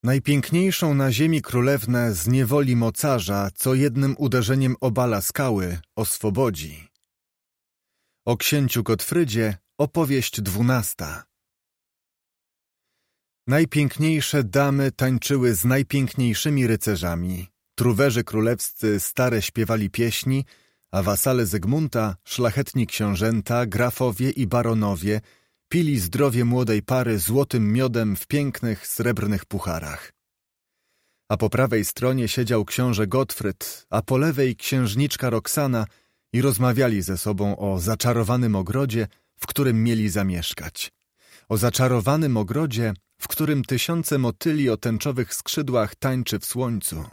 Najpiękniejszą na ziemi królewnę z niewoli mocarza, co jednym uderzeniem obala skały, oswobodzi. O księciu Gottfrydzie opowieść 12. Najpiękniejsze damy tańczyły z najpiękniejszymi rycerzami. Truwerzy królewscy stare śpiewali pieśni, a wasale Zygmunta, szlachetni książęta, grafowie i baronowie pili zdrowie młodej pary złotym miodem w pięknych, srebrnych pucharach. A po prawej stronie siedział książę Gottfryd, a po lewej księżniczka Roxana i rozmawiali ze sobą o zaczarowanym ogrodzie, w którym mieli zamieszkać. O zaczarowanym ogrodzie, w którym tysiące motyli o tęczowych skrzydłach tańczy w słońcu.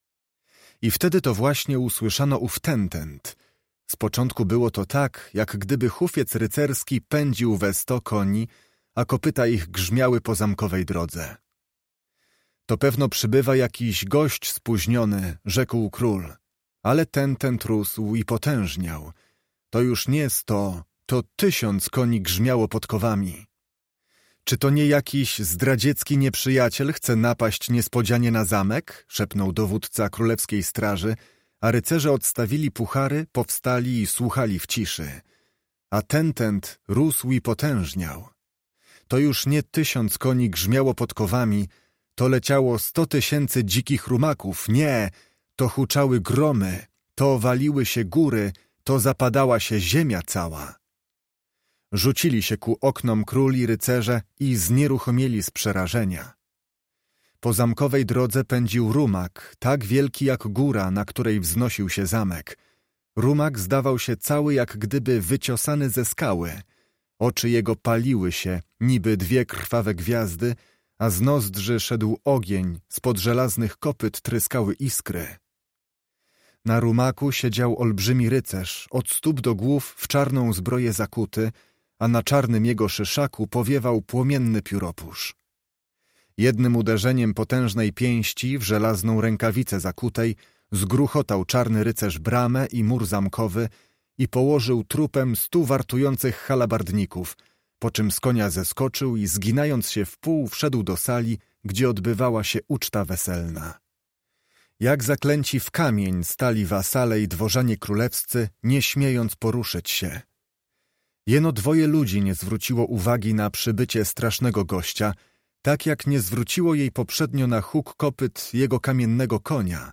I wtedy to właśnie usłyszano ów tentent. Z początku było to tak, jak gdyby hufiec rycerski pędził we 100 koni, a kopyta ich grzmiały po zamkowej drodze. To pewno przybywa jakiś gość spóźniony, rzekł król, ale tentent rósł i potężniał. To już nie 100, to 1000 koni grzmiało podkowami. Czy to nie jakiś zdradziecki nieprzyjaciel chce napaść niespodzianie na zamek? Szepnął dowódca królewskiej straży, a rycerze odstawili puchary, powstali i słuchali w ciszy. A tentent rósł i potężniał. To już nie 1000 koni grzmiało podkowami, to leciało 100 000 dzikich rumaków. Nie, to huczały gromy, to waliły się góry, to zapadała się ziemia cała. Rzucili się ku oknom król i rycerze i znieruchomieli z przerażenia. Po zamkowej drodze pędził rumak, tak wielki jak góra, na której wznosił się zamek. Rumak zdawał się cały jak gdyby wyciosany ze skały. Oczy jego paliły się, niby 2 krwawe gwiazdy, a z nozdrzy szedł ogień, spod żelaznych kopyt tryskały iskry. Na rumaku siedział olbrzymi rycerz, od stóp do głów w czarną zbroję zakuty, a na czarnym jego szyszaku powiewał płomienny pióropusz. Jednym uderzeniem potężnej pięści w żelazną rękawicę zakutej zgruchotał czarny rycerz bramę i mur zamkowy i położył trupem 100 wartujących halabardników, po czym z konia zeskoczył i zginając się w pół wszedł do sali, gdzie odbywała się uczta weselna. Jak zaklęci w kamień stali wasale i dworzanie królewscy, nie śmiejąc poruszyć się. Jeno 2 ludzi nie zwróciło uwagi na przybycie strasznego gościa, tak jak nie zwróciło jej poprzednio na huk kopyt jego kamiennego konia.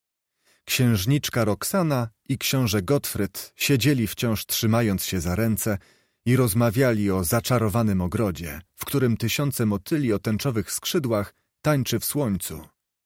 Księżniczka Roxana i książę Gottfryd siedzieli wciąż trzymając się za ręce i rozmawiali o zaczarowanym ogrodzie, w którym 1000 motyli o tęczowych skrzydłach tańczy w słońcu.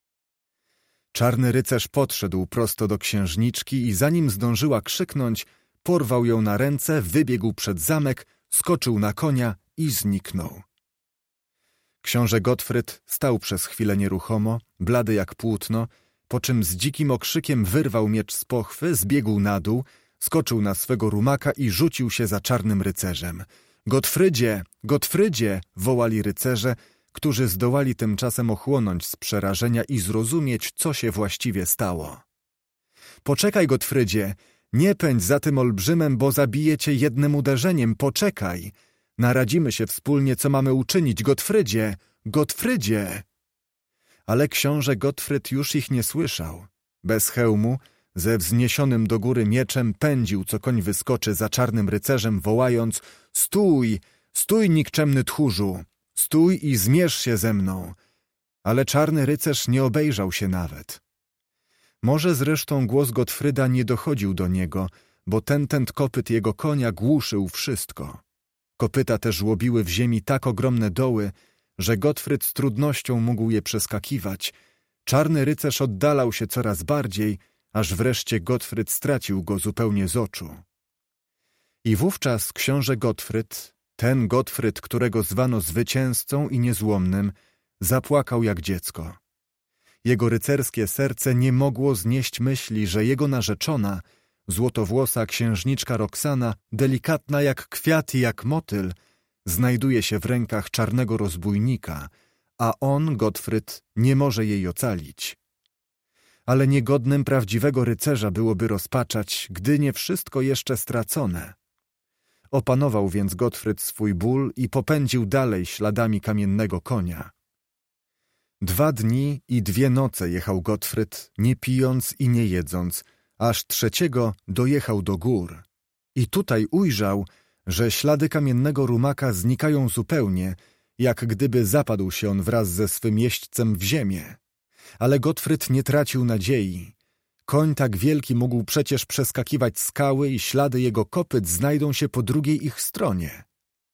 Czarny rycerz podszedł prosto do księżniczki i zanim zdążyła krzyknąć, porwał ją na ręce, wybiegł przed zamek, skoczył na konia i zniknął. Książę Gottfryd stał przez chwilę nieruchomo, blady jak płótno, po czym z dzikim okrzykiem wyrwał miecz z pochwy, zbiegł na dół, skoczył na swego rumaka i rzucił się za czarnym rycerzem. Gottfrydzie! Gottfrydzie! Wołali rycerze, którzy zdołali tymczasem ochłonąć z przerażenia i zrozumieć, co się właściwie stało. Poczekaj, Gottfrydzie! Nie pędź za tym olbrzymem, bo zabije cię jednym uderzeniem. Poczekaj! Naradzimy się wspólnie, co mamy uczynić. Gottfrydzie! Gottfrydzie! Ale książę Gottfryd już ich nie słyszał. Bez hełmu, ze wzniesionym do góry mieczem pędził, co koń wyskoczy za czarnym rycerzem, wołając: Stój! Stój, nikczemny tchórzu! Stój i zmierz się ze mną! Ale czarny rycerz nie obejrzał się nawet. Może zresztą głos Gottfryda nie dochodził do niego, bo tentent kopyt jego konia głuszył wszystko. Kopyta te żłobiły w ziemi tak ogromne doły, że Gottfryd z trudnością mógł je przeskakiwać. Czarny rycerz oddalał się coraz bardziej, aż wreszcie Gottfryd stracił go zupełnie z oczu. I wówczas książę Gottfryd, ten Gottfryd, którego zwano zwycięzcą i niezłomnym, zapłakał jak dziecko. Jego rycerskie serce nie mogło znieść myśli, że jego narzeczona, złotowłosa księżniczka Roxana, delikatna jak kwiat i jak motyl, znajduje się w rękach czarnego rozbójnika, a on, Gottfryd, nie może jej ocalić. Ale niegodnym prawdziwego rycerza byłoby rozpaczać, gdy nie wszystko jeszcze stracone. Opanował więc Gottfryd swój ból i popędził dalej śladami kamiennego konia. 2 dni i 2 noce jechał Gottfried, nie pijąc i nie jedząc, aż 3. dojechał do gór. I tutaj ujrzał, że ślady kamiennego rumaka znikają zupełnie, jak gdyby zapadł się on wraz ze swym jeźdźcem w ziemię. Ale Gottfried nie tracił nadziei. Koń tak wielki mógł przecież przeskakiwać skały i ślady jego kopyt znajdą się po drugiej ich stronie.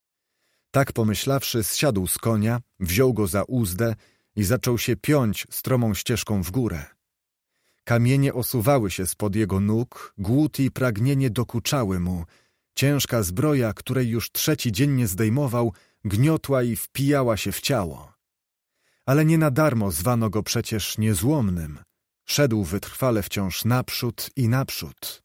Tak pomyślawszy, zsiadł z konia, wziął go za uzdę i zaczął się piąć stromą ścieżką w górę. Kamienie osuwały się spod jego nóg, głód i pragnienie dokuczały mu. Ciężka zbroja, której już 3. dzień nie zdejmował, gniotła i wpijała się w ciało. Ale nie na darmo zwano go przecież niezłomnym. Szedł wytrwale wciąż naprzód i naprzód.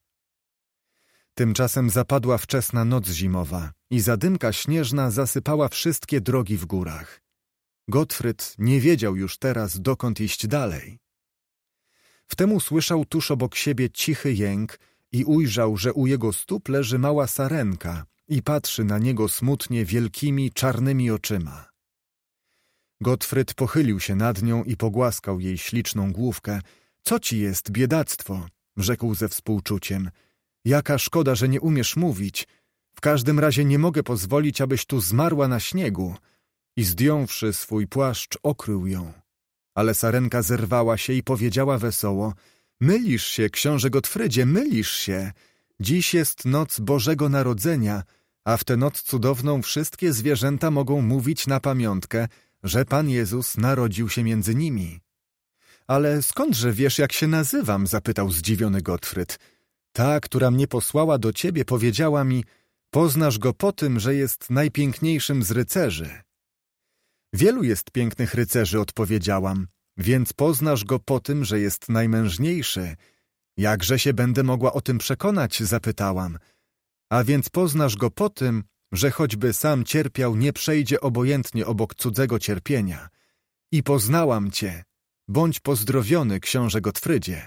Tymczasem zapadła wczesna noc zimowa i zadymka śnieżna zasypała wszystkie drogi w górach. Gottfried nie wiedział już teraz, dokąd iść dalej. Wtem usłyszał tuż obok siebie cichy jęk i ujrzał, że u jego stóp leży mała sarenka i patrzy na niego smutnie wielkimi, czarnymi oczyma. Gottfried pochylił się nad nią i pogłaskał jej śliczną główkę. Co ci jest, biedactwo? Rzekł ze współczuciem. Jaka szkoda, że nie umiesz mówić. W każdym razie nie mogę pozwolić, abyś tu zmarła na śniegu. I zdjąwszy swój płaszcz, okrył ją. Ale sarenka zerwała się i powiedziała wesoło. Mylisz się, książę Gottfrydzie, mylisz się. Dziś jest noc Bożego Narodzenia, a w tę noc cudowną wszystkie zwierzęta mogą mówić na pamiątkę, że Pan Jezus narodził się między nimi. Ale skądże wiesz, jak się nazywam? Zapytał zdziwiony Gottfried. Ta, która mnie posłała do ciebie, powiedziała mi, poznasz go po tym, że jest najpiękniejszym z rycerzy. Wielu jest pięknych rycerzy, odpowiedziałam, więc poznasz go po tym, że jest najmężniejszy. Jakże się będę mogła o tym przekonać? Zapytałam. A więc poznasz go po tym, że choćby sam cierpiał, nie przejdzie obojętnie obok cudzego cierpienia. I poznałam cię. Bądź pozdrowiony, książę Gottfrydzie.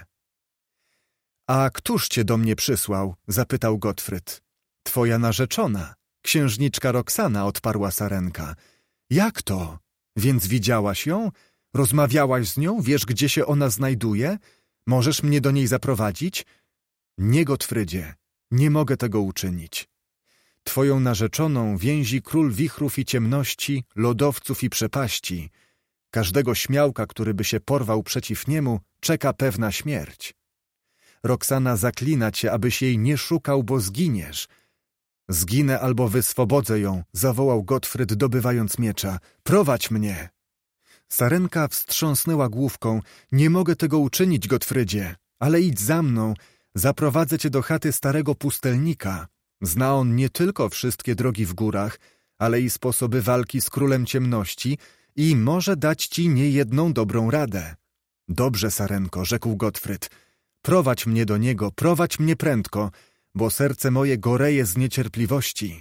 A któż cię do mnie przysłał? Zapytał Gottfried. Twoja narzeczona, księżniczka Roxana, odparła sarenka. Jak to? Więc widziałaś ją? Rozmawiałaś z nią? Wiesz, gdzie się ona znajduje? Możesz mnie do niej zaprowadzić? Nie, Gottfrydzie, nie mogę tego uczynić. Twoją narzeczoną więzi król wichrów i ciemności, lodowców i przepaści. Każdego śmiałka, który by się porwał przeciw niemu, czeka pewna śmierć. Roxana zaklina cię, abyś jej nie szukał, bo zginiesz. Zginę albo wyswobodzę ją, zawołał Gottfried, dobywając miecza. Prowadź mnie! Sarenka wstrząsnęła główką. Nie mogę tego uczynić, Gottfrydzie, ale idź za mną. Zaprowadzę cię do chaty starego pustelnika. Zna on nie tylko wszystkie drogi w górach, ale i sposoby walki z królem ciemności i może dać ci niejedną dobrą radę. Dobrze, sarenko, rzekł Gottfried. Prowadź mnie do niego, prowadź mnie prędko, bo serce moje goreje z niecierpliwości.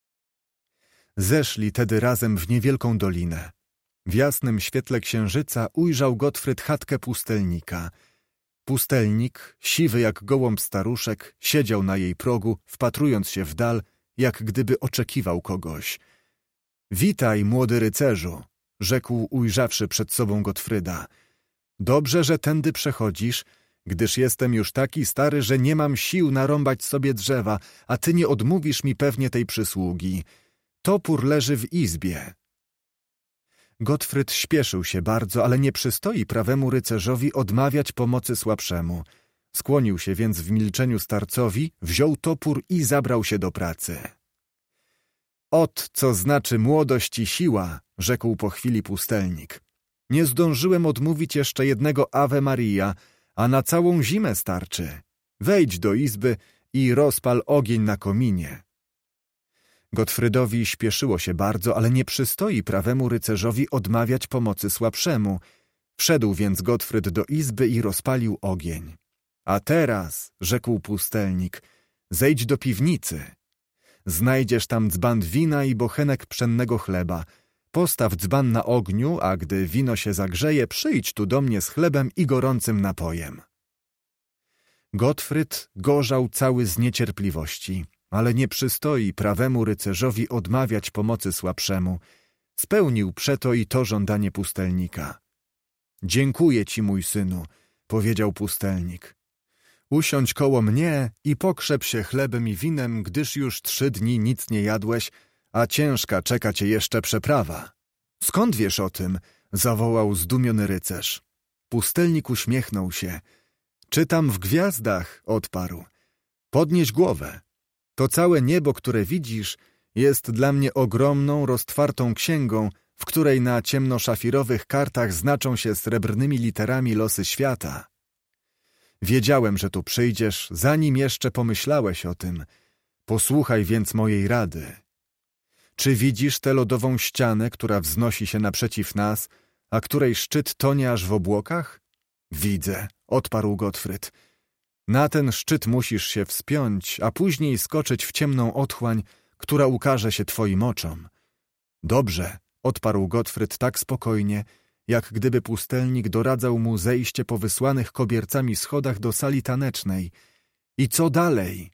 Zeszli tedy razem w niewielką dolinę. W jasnym świetle księżyca ujrzał Gottfried chatkę pustelnika. Pustelnik, siwy jak gołąb staruszek, siedział na jej progu, wpatrując się w dal, jak gdyby oczekiwał kogoś. Witaj, młody rycerzu, rzekł, ujrzawszy przed sobą Gottfrieda. Dobrze, że tędy przechodzisz, gdyż jestem już taki stary, że nie mam sił narąbać sobie drzewa, a ty nie odmówisz mi pewnie tej przysługi. Topór leży w izbie. Gottfried śpieszył się bardzo, ale nie przystoi prawemu rycerzowi odmawiać pomocy słabszemu. Skłonił się więc w milczeniu starcowi, wziął topór i zabrał się do pracy. Ot, co znaczy młodość i siła, rzekł po chwili pustelnik. Nie zdążyłem odmówić jeszcze jednego Ave Maria, a na całą zimę starczy. Wejdź do izby i rozpal ogień na kominie. Gottfriedowi śpieszyło się bardzo, ale nie przystoi prawemu rycerzowi odmawiać pomocy słabszemu. Wszedł więc Gottfried do izby i rozpalił ogień. A teraz, rzekł pustelnik, zejdź do piwnicy. Znajdziesz tam dzban wina i bochenek pszennego chleba. Postaw dzban na ogniu, a gdy wino się zagrzeje, przyjdź tu do mnie z chlebem i gorącym napojem. Gottfried gorzał cały z niecierpliwości, ale nie przystoi prawemu rycerzowi odmawiać pomocy słabszemu. Spełnił przeto i to żądanie pustelnika. Dziękuję ci, mój synu, powiedział pustelnik. Usiądź koło mnie i pokrzep się chlebem i winem, gdyż już 3 dni nic nie jadłeś, a ciężka czeka cię jeszcze przeprawa. Skąd wiesz o tym? Zawołał zdumiony rycerz. Pustelnik uśmiechnął się. Czytam w gwiazdach, odparł. Podnieś głowę. To całe niebo, które widzisz, jest dla mnie ogromną, roztwartą księgą, w której na ciemnoszafirowych kartach znaczą się srebrnymi literami losy świata. Wiedziałem, że tu przyjdziesz, zanim jeszcze pomyślałeś o tym. Posłuchaj więc mojej rady. Czy widzisz tę lodową ścianę, która wznosi się naprzeciw nas, a której szczyt tonie aż w obłokach? Widzę, odparł Gottfried. Na ten szczyt musisz się wspiąć, a później skoczyć w ciemną otchłań, która ukaże się twoim oczom. Dobrze, odparł Gottfried tak spokojnie, jak gdyby pustelnik doradzał mu zejście po wysłanych kobiercami schodach do sali tanecznej. I co dalej?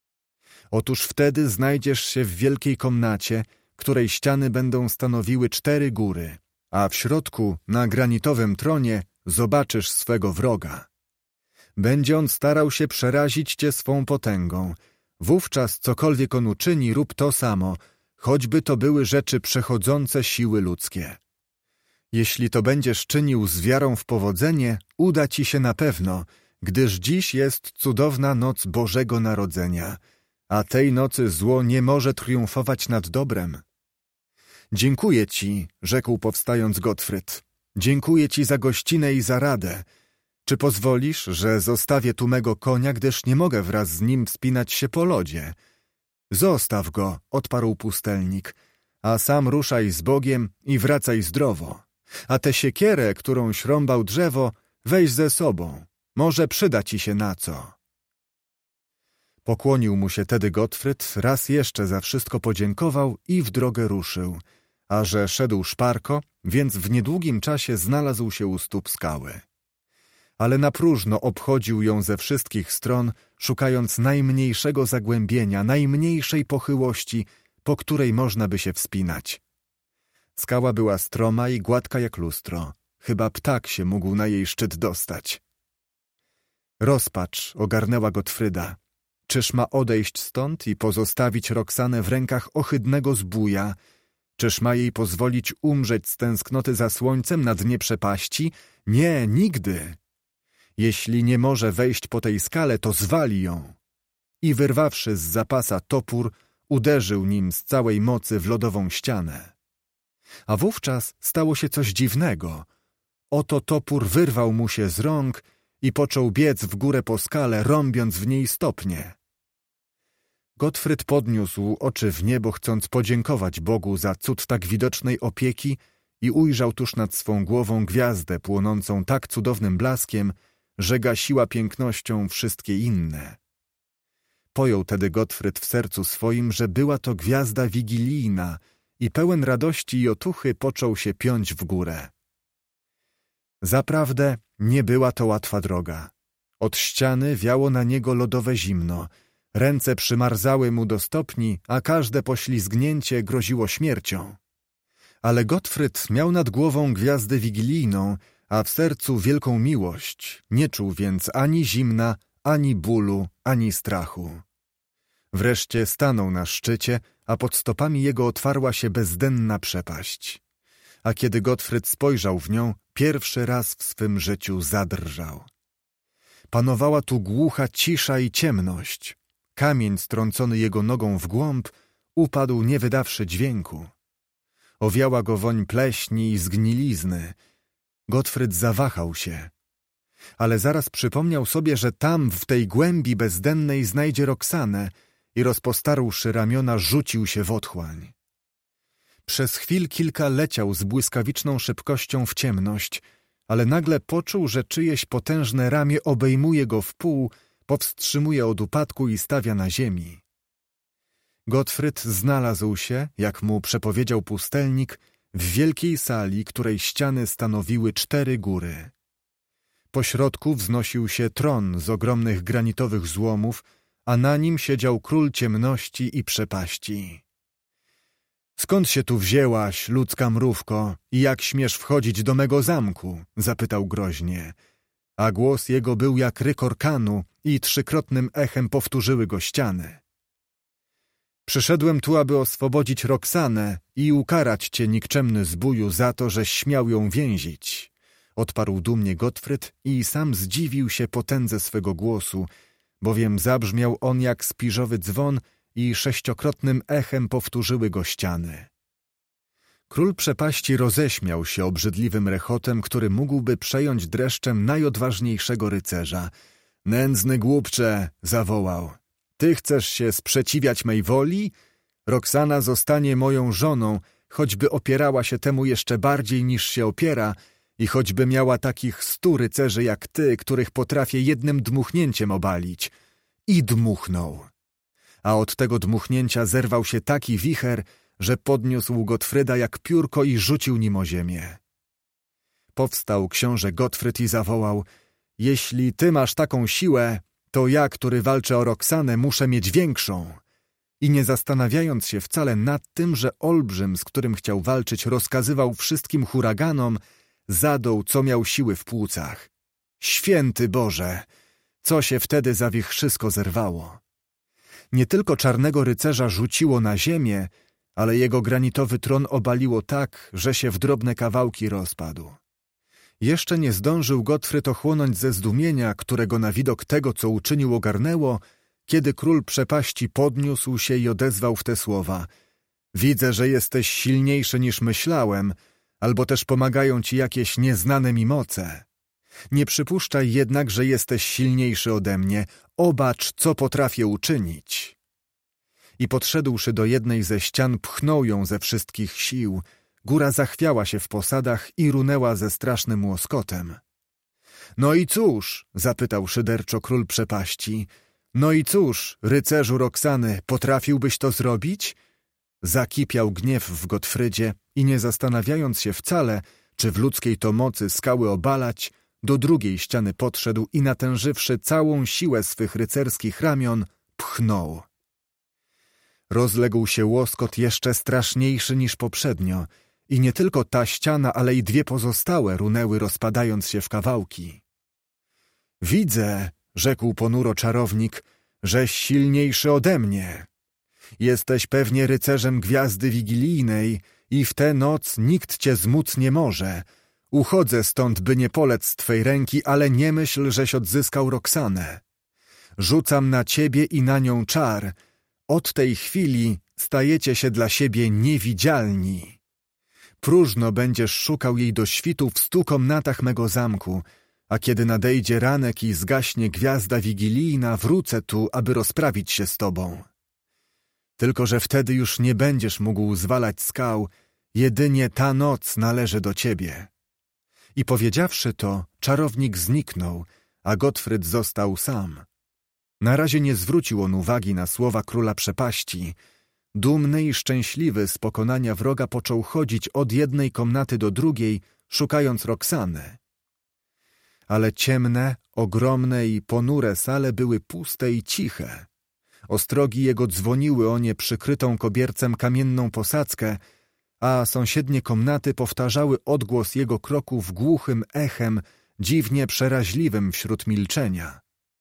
Otóż wtedy znajdziesz się w wielkiej komnacie, której ściany będą stanowiły 4 góry, a w środku, na granitowym tronie, zobaczysz swego wroga. Będzie on starał się przerazić cię swą potęgą. Wówczas cokolwiek on uczyni, rób to samo, choćby to były rzeczy przechodzące siły ludzkie. Jeśli to będziesz czynił z wiarą w powodzenie, uda ci się na pewno, gdyż dziś jest cudowna noc Bożego Narodzenia, a tej nocy zło nie może triumfować nad dobrem. Dziękuję ci, rzekł powstając Gottfried. Dziękuję ci za gościnę i za radę. Czy pozwolisz, że zostawię tu mego konia, gdyż nie mogę wraz z nim wspinać się po lodzie? Zostaw go, odparł pustelnik, a sam ruszaj z Bogiem i wracaj zdrowo. A tę siekierę, którą śrąbał drzewo, weź ze sobą. Może przyda ci się na co. Pokłonił mu się tedy Gottfried, raz jeszcze za wszystko podziękował i w drogę ruszył, a że szedł szparko, więc w niedługim czasie znalazł się u stóp skały. Ale na próżno obchodził ją ze wszystkich stron, szukając najmniejszego zagłębienia, najmniejszej pochyłości, po której można by się wspinać. Skała była stroma i gładka jak lustro. Chyba ptak się mógł na jej szczyt dostać. Rozpacz ogarnęła Gottfrieda. Czyż ma odejść stąd i pozostawić Roxanę w rękach ohydnego zbója? Czyż ma jej pozwolić umrzeć z tęsknoty za słońcem na dnie przepaści? Nie, nigdy! Jeśli nie może wejść po tej skale, to zwali ją. I wyrwawszy z zapasa topór, uderzył nim z całej mocy w lodową ścianę. A wówczas stało się coś dziwnego. Oto topór wyrwał mu się z rąk i począł biec w górę po skale, rąbiąc w niej stopnie. Gottfried podniósł oczy w niebo, chcąc podziękować Bogu za cud tak widocznej opieki i ujrzał tuż nad swą głową gwiazdę płonącą tak cudownym blaskiem, że gasiła pięknością wszystkie inne. Pojął tedy Gottfried w sercu swoim, że była to gwiazda wigilijna i pełen radości i otuchy począł się piąć w górę. Zaprawdę nie była to łatwa droga. Od ściany wiało na niego lodowe zimno, ręce przymarzały mu do stopni, a każde poślizgnięcie groziło śmiercią. Ale Gottfried miał nad głową gwiazdę wigilijną, a w sercu wielką miłość, nie czuł więc ani zimna, ani bólu, ani strachu. Wreszcie stanął na szczycie, a pod stopami jego otwarła się bezdenna przepaść. A kiedy Gottfried spojrzał w nią, pierwszy raz w swym życiu zadrżał. Panowała tu głucha cisza i ciemność. Kamień strącony jego nogą w głąb upadł nie wydawszy dźwięku. Owiała go woń pleśni i zgnilizny. Gottfried zawahał się. Ale zaraz przypomniał sobie, że tam, w tej głębi bezdennej znajdzie Roxanę i rozpostarłszy ramiona, rzucił się w otchłań. Przez chwil kilka leciał z błyskawiczną szybkością w ciemność, ale nagle poczuł, że czyjeś potężne ramię obejmuje go w pół, powstrzymuje od upadku i stawia na ziemi. Gottfried znalazł się, jak mu przepowiedział pustelnik, w wielkiej sali, której ściany stanowiły 4 góry. Po środku wznosił się tron z ogromnych granitowych złomów, a na nim siedział król ciemności i przepaści. Skąd się tu wzięłaś, ludzka mrówko, i jak śmiesz wchodzić do mego zamku? Zapytał groźnie. A głos jego był jak ryk orkanu i trzykrotnym echem powtórzyły go ściany. Przyszedłem tu, aby oswobodzić Roxanę i ukarać cię, nikczemny zbóju, za to, żeś śmiał ją więzić. Odparł dumnie Gottfried i sam zdziwił się potędze swego głosu, bowiem zabrzmiał on jak spiżowy dzwon i sześciokrotnym echem powtórzyły go ściany. Król przepaści roześmiał się obrzydliwym rechotem, który mógłby przejąć dreszczem najodważniejszego rycerza. Nędzny głupcze, zawołał. Ty chcesz się sprzeciwiać mej woli? Roxana zostanie moją żoną, choćby opierała się temu jeszcze bardziej niż się opiera i choćby miała takich 100 rycerzy jak ty, których potrafię jednym dmuchnięciem obalić. I dmuchnął. A od tego dmuchnięcia zerwał się taki wicher, że podniósł Gottfrieda jak piórko i rzucił nim o ziemię. Powstał książę Gottfried i zawołał: jeśli ty masz taką siłę, to ja, który walczę o Roxanę, muszę mieć większą. I nie zastanawiając się wcale nad tym, że olbrzym, z którym chciał walczyć, rozkazywał wszystkim huraganom, zadął, co miał siły w płucach. Święty Boże! Co się wtedy za wichrzysko zerwało? Nie tylko czarnego rycerza rzuciło na ziemię, ale jego granitowy tron obaliło tak, że się w drobne kawałki rozpadł. Jeszcze nie zdążył Gottfried ochłonąć ze zdumienia, którego na widok tego, co uczynił, ogarnęło, kiedy król przepaści podniósł się i odezwał w te słowa: widzę, że jesteś silniejszy niż myślałem, albo też pomagają ci jakieś nieznane mi moce. Nie przypuszczaj jednak, że jesteś silniejszy ode mnie. Obacz, co potrafię uczynić. I podszedłszy do jednej ze ścian, pchnął ją ze wszystkich sił. Góra zachwiała się w posadach i runęła ze strasznym łoskotem. No i cóż? Zapytał szyderczo król przepaści. No i cóż, rycerzu Roxany, potrafiłbyś to zrobić? Zakipiał gniew w Gottfrydzie i nie zastanawiając się wcale, czy w ludzkiej to mocy skały obalać, do drugiej ściany podszedł i natężywszy całą siłę swych rycerskich ramion, pchnął. Rozległ się łoskot jeszcze straszniejszy niż poprzednio i nie tylko ta ściana, ale i 2 pozostałe runęły, rozpadając się w kawałki. Widzę, rzekł ponuro czarownik, żeś silniejszy ode mnie. Jesteś pewnie rycerzem Gwiazdy Wigilijnej i w tę noc nikt cię zmóc nie może. Uchodzę stąd, by nie polec z twej ręki, ale nie myśl, żeś odzyskał Roxanę. Rzucam na ciebie i na nią czar. Od tej chwili stajecie się dla siebie niewidzialni. Próżno będziesz szukał jej do świtu w 100 komnatach mego zamku, a kiedy nadejdzie ranek i zgaśnie gwiazda wigilijna, wrócę tu, aby rozprawić się z tobą. Tylko że wtedy już nie będziesz mógł zwalać skał, jedynie ta noc należy do ciebie. I powiedziawszy to, czarownik zniknął, a Gottfried został sam. Na razie nie zwrócił on uwagi na słowa króla przepaści. Dumny i szczęśliwy z pokonania wroga począł chodzić od jednej komnaty do drugiej, szukając Roxany. Ale ciemne, ogromne i ponure sale były puste i ciche. Ostrogi jego dzwoniły o nie przykrytą kobiercem kamienną posadzkę, a sąsiednie komnaty powtarzały odgłos jego kroków głuchym echem, dziwnie przeraźliwym wśród milczenia.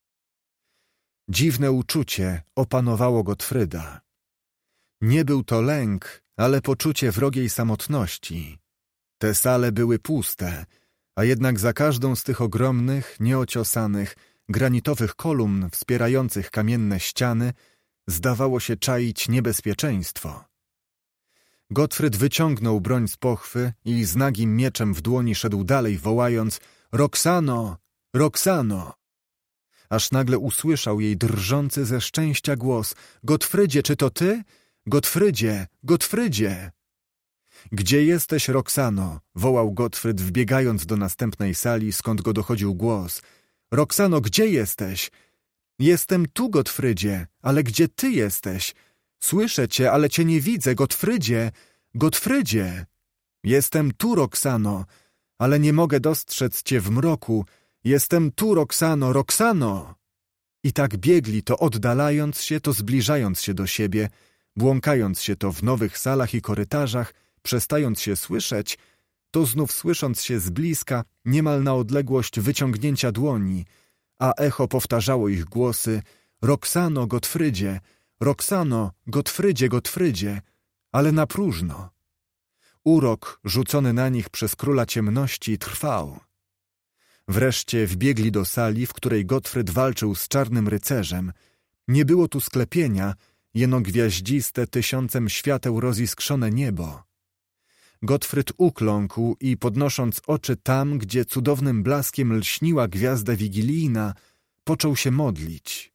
Dziwne uczucie opanowało Gottfryda. Nie był to lęk, ale poczucie wrogiej samotności. Te sale były puste, a jednak za każdą z tych ogromnych, nieociosanych, granitowych kolumn wspierających kamienne ściany zdawało się czaić niebezpieczeństwo. Gottfried wyciągnął broń z pochwy i z nagim mieczem w dłoni szedł dalej, wołając: Roxano! Roxano! Aż nagle usłyszał jej drżący ze szczęścia głos: Gottfrydzie, czy to ty? Gottfrydzie! Gottfrydzie! Gdzie jesteś, Roxano? Wołał Gottfried, wbiegając do następnej sali, skąd go dochodził głos. Roxano, gdzie jesteś? Jestem tu, Gottfrydzie, ale gdzie ty jesteś? Słyszę cię, ale cię nie widzę, Gottfrydzie! Gottfrydzie! Jestem tu, Roxano, ale nie mogę dostrzec cię w mroku. Jestem tu, Roxano, Roxano! I tak biegli, to oddalając się, to zbliżając się do siebie, błąkając się to w nowych salach i korytarzach, przestając się słyszeć, to znów słysząc się z bliska, niemal na odległość wyciągnięcia dłoni, a echo powtarzało ich głosy: Roxano, Gottfrydzie, Roxano, Gottfrydzie, Gottfrydzie, ale na próżno. Urok rzucony na nich przez króla ciemności trwał. Wreszcie wbiegli do sali, w której Gottfryd walczył z czarnym rycerzem. Nie było tu sklepienia, jeno gwiaździste, tysiącem świateł roziskrzone niebo. Gottfryd ukląkł i podnosząc oczy tam, gdzie cudownym blaskiem lśniła gwiazda wigilijna, począł się modlić.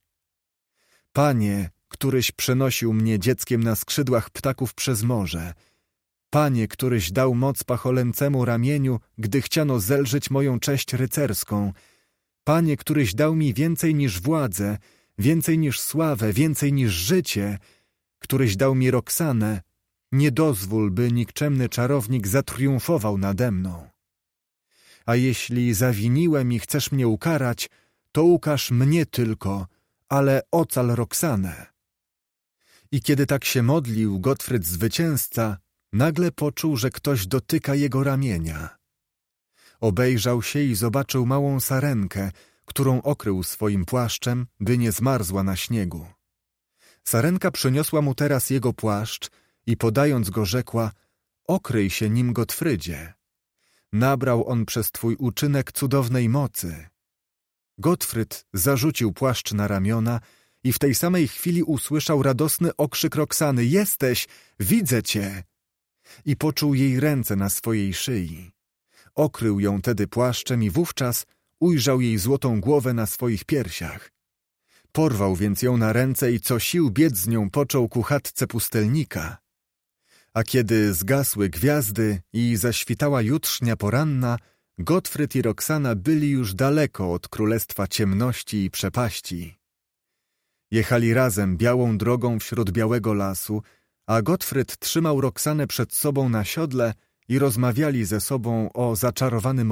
Panie, któryś przenosił mnie dzieckiem na skrzydłach ptaków przez morze, Panie, któryś dał moc pacholęcemu ramieniu, gdy chciano zelżyć moją cześć rycerską, Panie, któryś dał mi więcej niż władzę, więcej niż sławę, więcej niż życie, któryś dał mi Roxanę, nie dozwól, by nikczemny czarownik zatriumfował nade mną. A jeśli zawiniłem i chcesz mnie ukarać, to ukaż mnie tylko, ale ocal Roxanę. I kiedy tak się modlił Gottfryd zwycięzca, nagle poczuł, że ktoś dotyka jego ramienia. Obejrzał się i zobaczył małą sarenkę, którą okrył swoim płaszczem, by nie zmarzła na śniegu. Sarenka przyniosła mu teraz jego płaszcz i podając go rzekła: okryj się nim, Gottfrydzie. Nabrał on przez twój uczynek cudownej mocy. Gottfryd zarzucił płaszcz na ramiona i w tej samej chwili usłyszał radosny okrzyk Roxany: jesteś, widzę cię! I poczuł jej ręce na swojej szyi. Okrył ją tedy płaszczem i wówczas ujrzał jej złotą głowę na swoich piersiach. Porwał więc ją na ręce i co sił biec z nią począł ku chatce pustelnika. A kiedy zgasły gwiazdy i zaświtała jutrznia poranna, Gottfryd i Roxana byli już daleko od królestwa ciemności i przepaści. Jechali razem białą drogą wśród białego lasu, a Gottfryd trzymał Roxanę przed sobą na siodle i rozmawiali ze sobą o zaczarowanym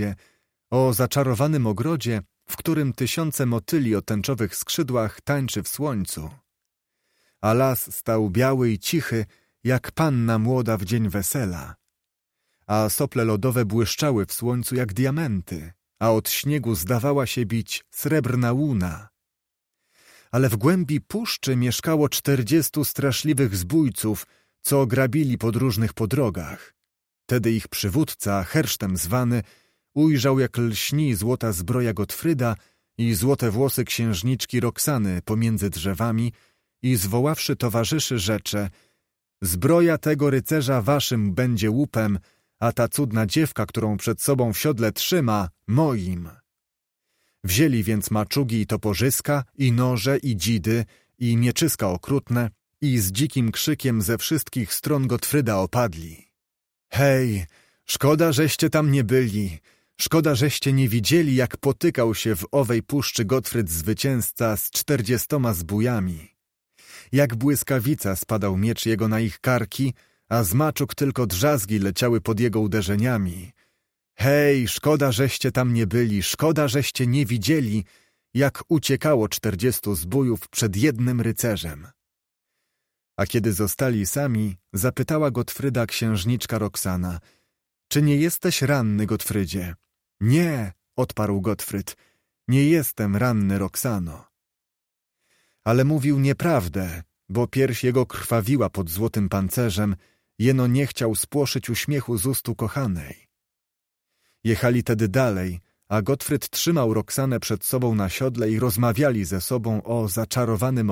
ogrodzie, w którym tysiące motyli o tęczowych skrzydłach tańczy w słońcu. A las stał biały i cichy, jak panna młoda w dzień wesela. A sople lodowe błyszczały w słońcu jak diamenty, a od śniegu zdawała się bić srebrna łuna. Ale w głębi puszczy mieszkało 40 straszliwych zbójców, co grabili podróżnych po drogach. Tedy ich przywódca, Hersztem zwany, ujrzał, jak lśni złota zbroja Gottfryda i złote włosy księżniczki Roxany pomiędzy drzewami i zwoławszy towarzyszy rzecze: zbroja tego rycerza waszym będzie łupem, a ta cudna dziewka, którą przed sobą w siodle trzyma, moim. Wzięli więc maczugi i toporzyska, i noże, i dzidy, i mieczyska okrutne, i z dzikim krzykiem ze wszystkich stron Gottfryda opadli. Hej, szkoda, żeście tam nie byli, szkoda, żeście nie widzieli, jak potykał się w owej puszczy Gottfryd zwycięzca z 40 zbójami. Jak błyskawica spadał miecz jego na ich karki, a z maczug tylko drzazgi leciały pod jego uderzeniami. Hej, szkoda, żeście tam nie byli, szkoda, żeście nie widzieli, jak uciekało 40 zbójów przed jednym rycerzem. A kiedy zostali sami, zapytała Gottfryda księżniczka Roxana: czy nie jesteś ranny, Gottfrydzie? Nie, odparł Gottfryd, nie jestem ranny, Roxano. Ale mówił nieprawdę, bo pierś jego krwawiła pod złotym pancerzem, jeno nie chciał spłoszyć uśmiechu z ust ukochanej. Jechali tedy dalej, a Gottfryd trzymał Roxanę przed sobą na siodle i rozmawiali ze sobą o zaczarowanym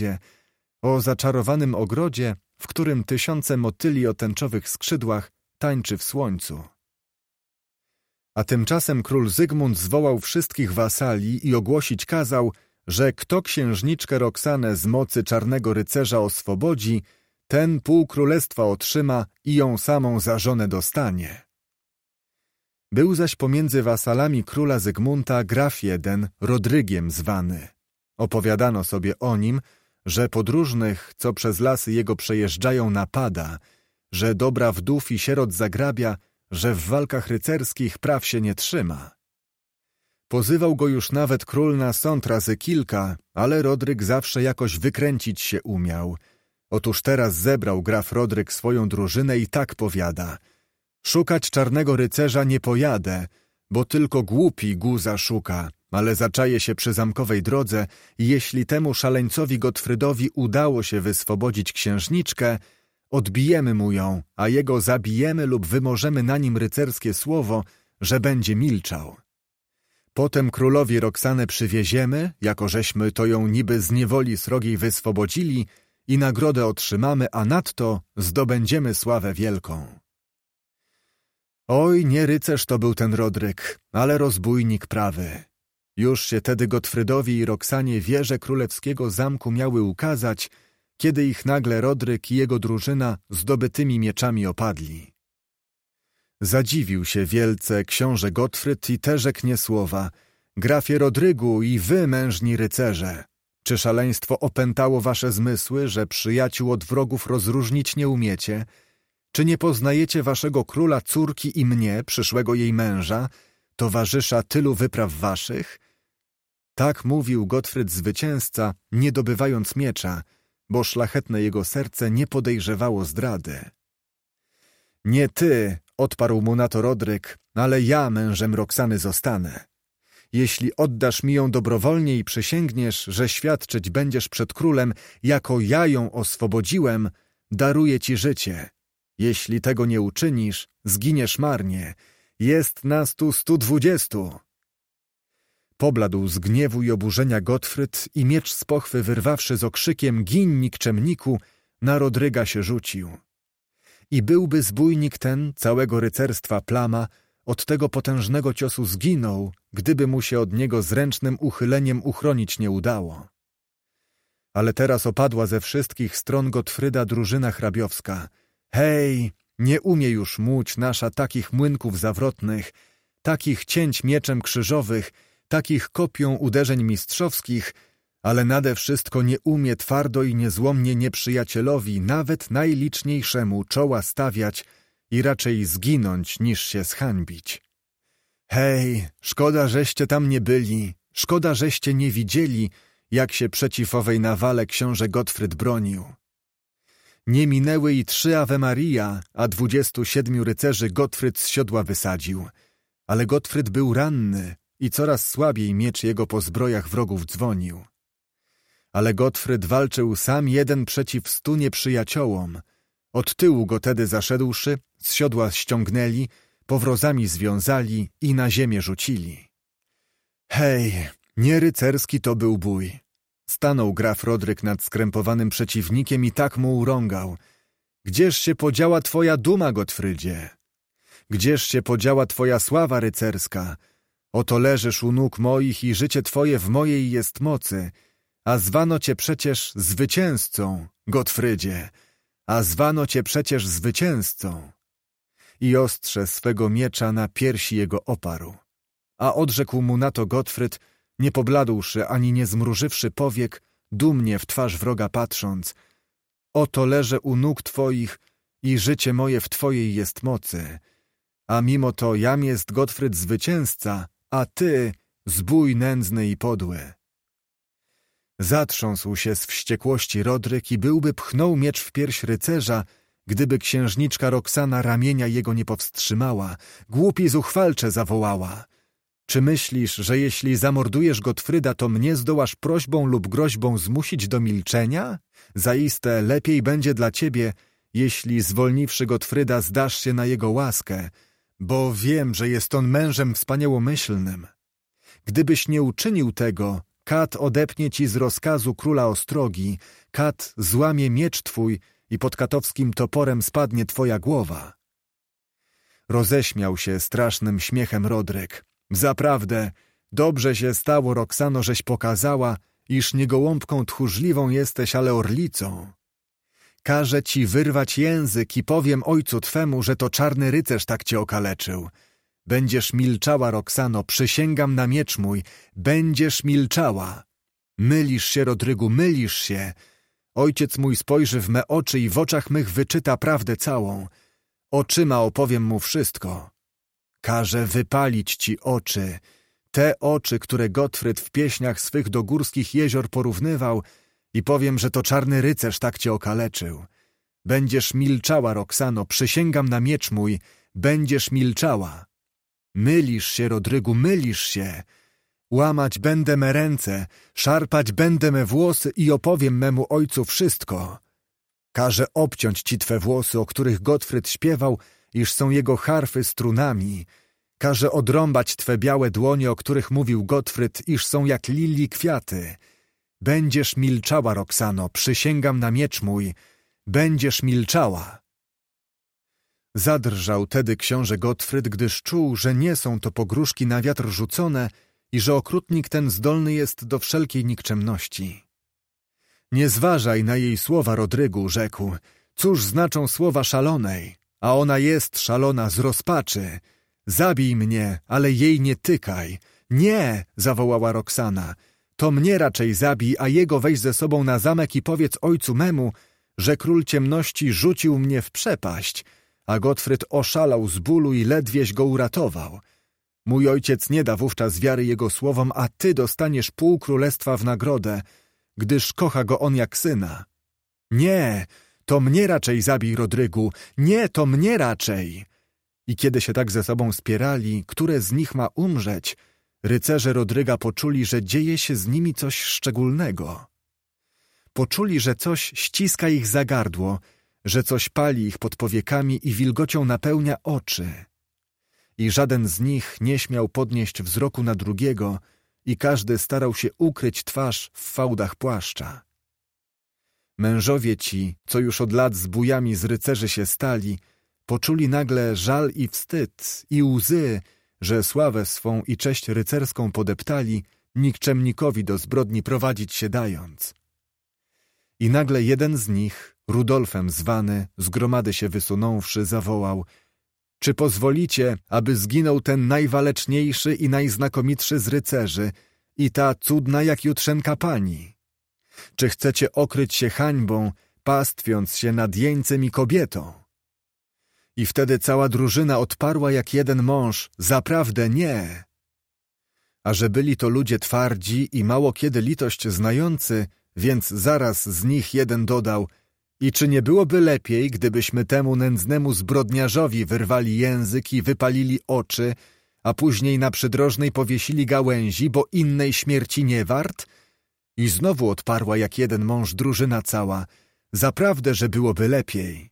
ogrodzie, w którym tysiące motyli o tęczowych skrzydłach tańczy w słońcu. A tymczasem król Zygmunt zwołał wszystkich wasali i ogłosić kazał, że kto księżniczkę Roxanę z mocy czarnego rycerza oswobodzi, ten pół królestwa otrzyma i ją samą za żonę dostanie. Był zaś pomiędzy wasalami króla Zygmunta graf jeden, Rodrygiem zwany. Opowiadano sobie o nim, że podróżnych, co przez lasy jego przejeżdżają, napada, że dobra wdów i sierot zagrabia, że w walkach rycerskich praw się nie trzyma. Pozywał go już nawet król na sąd razy kilka, ale Rodryg zawsze jakoś wykręcić się umiał. Otóż teraz zebrał graf Rodryk swoją drużynę i tak powiada: szukać czarnego rycerza nie pojadę, bo tylko głupi guza szuka, ale zaczaje się przy zamkowej drodze i jeśli temu szaleńcowi Gottfrydowi udało się wyswobodzić księżniczkę, odbijemy mu ją, a jego zabijemy lub wymożemy na nim rycerskie słowo, że będzie milczał. Potem królowi Roxanę przywieziemy, jako żeśmy to ją niby z niewoli srogiej wyswobodzili i nagrodę otrzymamy, a nadto zdobędziemy sławę wielką. Oj, nie rycerz to był ten Rodryk, ale rozbójnik prawy. Już się tedy Gottfrydowi i Roxanie wieże królewskiego zamku miały ukazać, kiedy ich nagle Rodryk i jego drużyna zdobytymi mieczami opadli. Zadziwił się wielce książę Gottfryd i te rzeknie słowa: grafie Rodrygu i wy, mężni rycerze, czy szaleństwo opętało wasze zmysły, że przyjaciół od wrogów rozróżnić nie umiecie? Czy nie poznajecie waszego króla córki i mnie, przyszłego jej męża, towarzysza tylu wypraw waszych? Tak mówił Gottfryd zwycięzca, nie dobywając miecza, bo szlachetne jego serce nie podejrzewało zdrady. Nie ty, odparł mu na to Rodryk, ale ja mężem Roxany zostanę. Jeśli oddasz mi ją dobrowolnie i przysięgniesz, że świadczyć będziesz przed królem, jako ja ją oswobodziłem, daruję ci życie. Jeśli tego nie uczynisz, zginiesz marnie. Jest nas tu 120. Pobladł z gniewu i oburzenia Gottfryd i miecz z pochwy wyrwawszy z okrzykiem „Gin, nikczemniku”, na Rodryga się rzucił. I byłby zbójnik ten, całego rycerstwa plama, od tego potężnego ciosu zginął, gdyby mu się od niego zręcznym uchyleniem uchronić nie udało. Ale teraz opadła ze wszystkich stron Gottfryda drużyna hrabiowska. Hej, nie umie już muć nasza takich młynków zawrotnych, takich cięć mieczem krzyżowych, takich kopią uderzeń mistrzowskich, ale nade wszystko nie umie twardo i niezłomnie nieprzyjacielowi, nawet najliczniejszemu, czoła stawiać i raczej zginąć, niż się zhańbić. Hej, szkoda, żeście tam nie byli, szkoda, żeście nie widzieli, jak się przeciw owej nawale książę Gottfryd bronił. Nie minęły i 3 Ave Maria, a 27 rycerzy Gottfryd z siodła wysadził. Ale Gottfryd był ranny i coraz słabiej miecz jego po zbrojach wrogów dzwonił. Ale Gottfryd walczył sam jeden przeciw 100 nieprzyjaciołom. Od tyłu go tedy zaszedłszy, z siodła ściągnęli, powrozami związali i na ziemię rzucili. Hej, nie rycerski to był bój. Stanął graf Rodryk nad skrępowanym przeciwnikiem i tak mu urągał: gdzież się podziała twoja duma, Gottfrydzie? Gdzież się podziała twoja sława rycerska? Oto leżysz u nóg moich i życie twoje w mojej jest mocy, a zwano cię przecież zwycięzcą, Gottfrydzie, a zwano cię przecież zwycięzcą. I ostrze swego miecza na piersi jego oparł. A odrzekł mu na to Gottfryd, nie pobladłszy ani nie zmrużywszy powiek, dumnie w twarz wroga patrząc: oto leżę u nóg twoich i życie moje w twojej jest mocy. A mimo to jam jest Gottfryd zwycięzca, a ty zbój nędzny i podły. Zatrząsł się z wściekłości Rodryk i byłby pchnął miecz w pierś rycerza, gdyby księżniczka Roxana ramienia jego nie powstrzymała, głupi zuchwalcze zawołała: czy myślisz, że jeśli zamordujesz Gottfryda, to mnie zdołasz prośbą lub groźbą zmusić do milczenia? Zaiste lepiej będzie dla ciebie, jeśli zwolniwszy Gottfryda zdasz się na jego łaskę, bo wiem, że jest on mężem wspaniałomyślnym. Gdybyś nie uczynił tego, kat odepnie ci z rozkazu króla ostrogi, kat złamie miecz twój i pod katowskim toporem spadnie twoja głowa. Roześmiał się strasznym śmiechem Rodryk. Zaprawdę, dobrze się stało, Roxano, żeś pokazała, iż nie gołąbką tchórzliwą jesteś, ale orlicą. Każę ci wyrwać język i powiem ojcu twemu, że to czarny rycerz tak cię okaleczył. Będziesz milczała, Roxano, przysięgam na miecz mój, będziesz milczała. Mylisz się, Rodrygu, mylisz się. Ojciec mój spojrzy w me oczy i w oczach mych wyczyta prawdę całą. Oczyma opowiem mu wszystko. Każę wypalić ci oczy, te oczy, które Gottfryd w pieśniach swych do górskich jezior porównywał i powiem, że to czarny rycerz tak cię okaleczył. Będziesz milczała, Roxano, przysięgam na miecz mój, będziesz milczała. Mylisz się, Rodrygu, mylisz się. Łamać będę me ręce, szarpać będę me włosy i opowiem memu ojcu wszystko. Każę obciąć ci twe włosy, o których Gottfried śpiewał, iż są jego harfy strunami. Każę odrąbać twe białe dłonie, o których mówił Gottfried, iż są jak lilii kwiaty. Będziesz milczała, Roxano, przysięgam na miecz mój, będziesz milczała. Zadrżał tedy książę Gottfried, gdyż czuł, że nie są to pogróżki na wiatr rzucone i że okrutnik ten zdolny jest do wszelkiej nikczemności. Nie zważaj na jej słowa, Rodrygu, rzekł. Cóż znaczą słowa szalonej? A ona jest szalona z rozpaczy. Zabij mnie, ale jej nie tykaj. Nie, zawołała Roxana. To mnie raczej zabij, a jego weź ze sobą na zamek i powiedz ojcu memu, że król ciemności rzucił mnie w przepaść, a Gottfried oszalał z bólu i ledwieś go uratował. Mój ojciec nie da wówczas wiary jego słowom, a ty dostaniesz pół królestwa w nagrodę, gdyż kocha go on jak syna. Nie, to mnie raczej zabij, Rodrygu, nie, to mnie raczej. I kiedy się tak ze sobą spierali, które z nich ma umrzeć, rycerze Rodryga poczuli, że dzieje się z nimi coś szczególnego. Poczuli, że coś ściska ich za gardło, że coś pali ich pod powiekami i wilgocią napełnia oczy. I żaden z nich nie śmiał podnieść wzroku na drugiego i każdy starał się ukryć twarz w fałdach płaszcza. Mężowie ci, co już od lat zbójami z rycerzy się stali, poczuli nagle żal i wstyd i łzy, że sławę swą i cześć rycerską podeptali, nikczemnikowi do zbrodni prowadzić się dając. I nagle jeden z nich, Rudolfem zwany, z gromady się wysunąwszy, zawołał: czy pozwolicie, aby zginął ten najwaleczniejszy i najznakomitszy z rycerzy i ta cudna jak jutrzenka pani? Czy chcecie okryć się hańbą, pastwiąc się nad jeńcem i kobietą? I wtedy cała drużyna odparła jak jeden mąż: zaprawdę nie. A że byli to ludzie twardzi i mało kiedy litość znający, więc zaraz z nich jeden dodał: i czy nie byłoby lepiej, gdybyśmy temu nędznemu zbrodniarzowi wyrwali język i wypalili oczy, a później na przydrożnej powiesili gałęzi, bo innej śmierci nie wart? I znowu odparła jak jeden mąż drużyna cała: zaprawdę, że byłoby lepiej.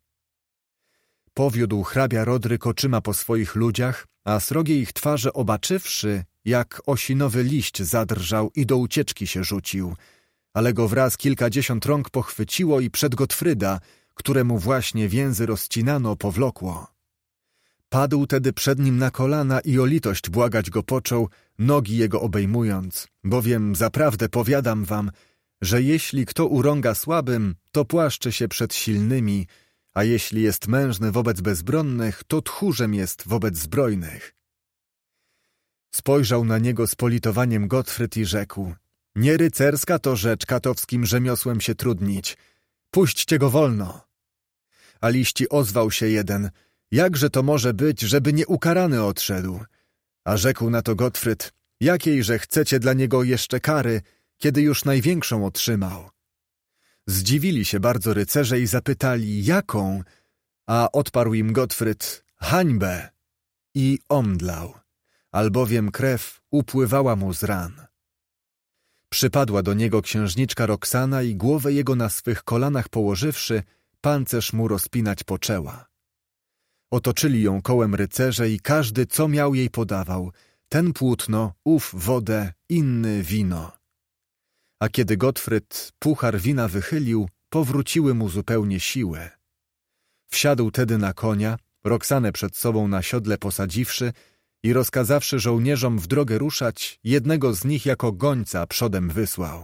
Powiódł hrabia Rodryk oczyma po swoich ludziach, a srogie ich twarze obaczywszy, jak osinowy liść zadrżał i do ucieczki się rzucił, ale go wraz kilkadziesiąt rąk pochwyciło i przed Gottfryda, któremu właśnie więzy rozcinano, powlokło. Padł tedy przed nim na kolana i o litość błagać go począł, nogi jego obejmując, bowiem zaprawdę powiadam wam, że jeśli kto urąga słabym, to płaszczy się przed silnymi, a jeśli jest mężny wobec bezbronnych, to tchórzem jest wobec zbrojnych. Spojrzał na niego z politowaniem Gottfried i rzekł: nie rycerska to rzecz katowskim rzemiosłem się trudnić. Puśćcie go wolno. A liści ozwał się jeden: jakże to może być, żeby nieukarany odszedł? A rzekł na to Gottfried: jakiejże chcecie dla niego jeszcze kary, kiedy już największą otrzymał? Zdziwili się bardzo rycerze i zapytali: jaką? A odparł im Gottfried: hańbę. I omdlał, albowiem krew upływała mu z ran. Przypadła do niego księżniczka Roxana i głowę jego na swych kolanach położywszy, pancerz mu rozpinać poczęła. Otoczyli ją kołem rycerze i każdy co miał jej podawał, ten płótno, ów wodę, inny wino. A kiedy Gottfried puchar wina wychylił, powróciły mu zupełnie siły. Wsiadł tedy na konia, Roxanę przed sobą na siodle posadziwszy i rozkazawszy żołnierzom w drogę ruszać, jednego z nich jako gońca przodem wysłał.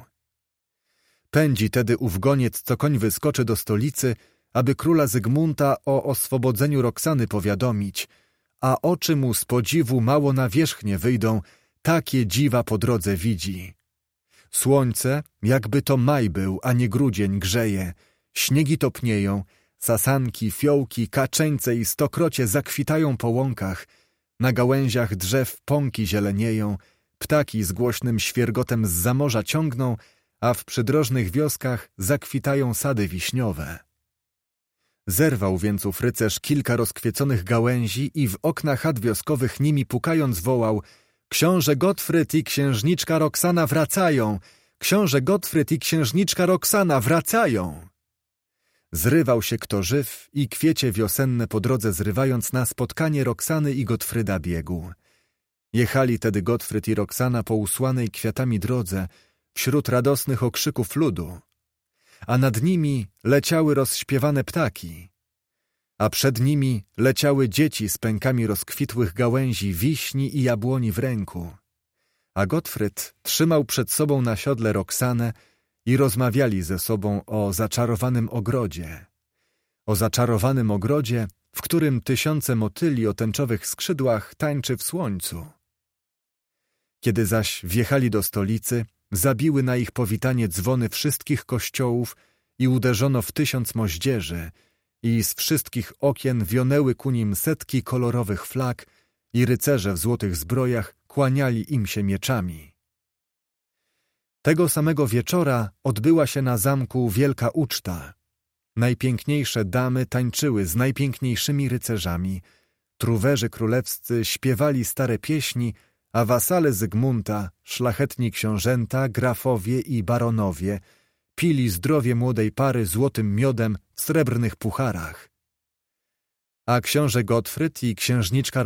Pędzi tedy ów goniec, co koń wyskoczy do stolicy, aby króla Zygmunta o oswobodzeniu Roxany powiadomić, a oczy mu z podziwu mało na wierzchnię wyjdą, takie dziwa po drodze widzi. Słońce, jakby to maj był, a nie grudzień, grzeje, śniegi topnieją, sasanki, fiołki, kaczeńce i stokrocie zakwitają po łąkach, na gałęziach drzew pąki zielenieją, ptaki z głośnym świergotem zza morza ciągną, a w przydrożnych wioskach zakwitają sady wiśniowe. Zerwał więc ów rycerz kilka rozkwieconych gałęzi i w okna chat wioskowych nimi pukając wołał: książę Gottfried i księżniczka Roxana wracają! Książę Gottfried i księżniczka Roxana wracają! Zrywał się kto żyw i kwiecie wiosenne po drodze zrywając na spotkanie Roxany i Gottfryda biegł. Jechali tedy Gottfried i Roxana po usłanej kwiatami drodze, wśród radosnych okrzyków ludu, a nad nimi leciały rozśpiewane ptaki, a przed nimi leciały dzieci z pękami rozkwitłych gałęzi wiśni i jabłoni w ręku, a Gottfried trzymał przed sobą na siodle Roxanę i rozmawiali ze sobą o zaczarowanym ogrodzie, w którym tysiące motyli o tęczowych skrzydłach tańczy w słońcu. Kiedy zaś wjechali do stolicy, zabiły na ich powitanie dzwony wszystkich kościołów i uderzono w 1000 moździerzy i z wszystkich okien wionęły ku nim setki kolorowych flag i rycerze w złotych zbrojach kłaniali im się mieczami. Tego samego wieczora odbyła się na zamku wielka uczta. Najpiękniejsze damy tańczyły z najpiękniejszymi rycerzami, truwerzy królewscy śpiewali stare pieśni, a wasale Zygmunta, szlachetni książęta, grafowie i baronowie pili zdrowie młodej pary złotym miodem w srebrnych pucharach. A książę Gottfried i księżniczka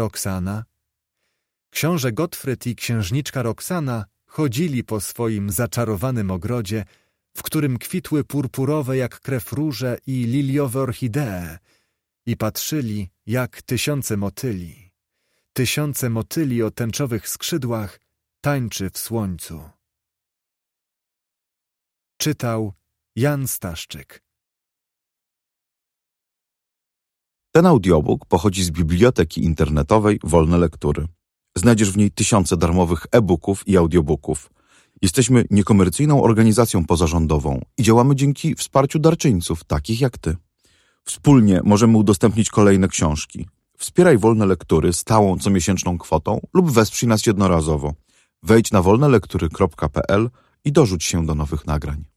Roxana chodzili po swoim zaczarowanym ogrodzie, w którym kwitły purpurowe jak krew róże i liliowe orchidee i patrzyli, jak tysiące motyli o tęczowych skrzydłach tańczy w słońcu. Czytał Jan Staszczyk. Ten audiobook pochodzi z biblioteki internetowej Wolne Lektury. Znajdziesz w niej tysiące darmowych e-booków i audiobooków. Jesteśmy niekomercyjną organizacją pozarządową i działamy dzięki wsparciu darczyńców, takich jak ty. Wspólnie możemy udostępnić kolejne książki. Wspieraj Wolne Lektury stałą comiesięczną kwotą lub wesprzyj nas jednorazowo. Wejdź na wolnelektury.pl i dorzuć się do nowych nagrań.